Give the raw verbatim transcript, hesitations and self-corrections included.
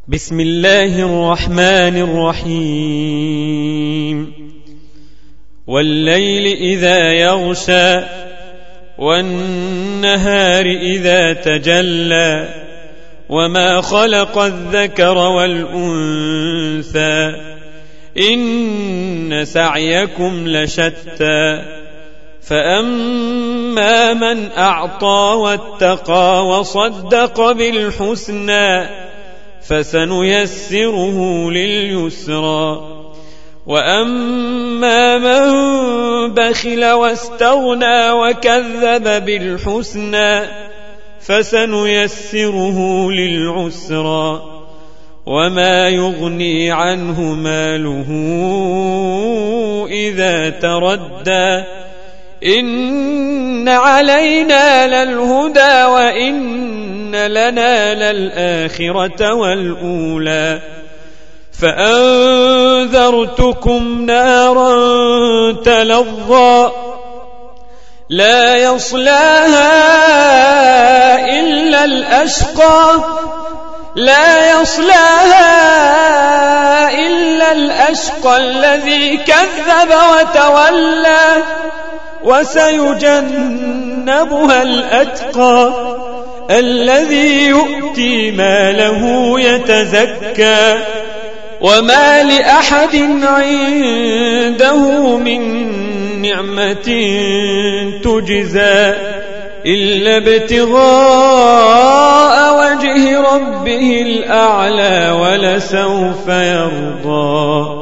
بسم الله الرحمن الرحيم والليل إذا يغشى والنهار إذا تجلى وما خلق الذكر والأنثى إن سعيكم لشتى فأما من أعطى واتقى وصدق بالحسنى فسنيسره لليسرى وأما من بخل واستغنى وكذب بالحسنى فسنيسره للعسرى وما يغني عنه ماله إذا تردى إن علينا للهدى وإن لنا للآخرة والأولى فأنذرتكم نارا تلظى لا يصلاها إلا الأشقى لا يصلاها إلا الأشقى الذي كذب وتولى وسيجنبها الأتقى الذي يؤتي ماله يتزكى وما لأحد عنده من نعمة تجزى إلا ابتغاء وجه ربه الأعلى ولسوف يرضى.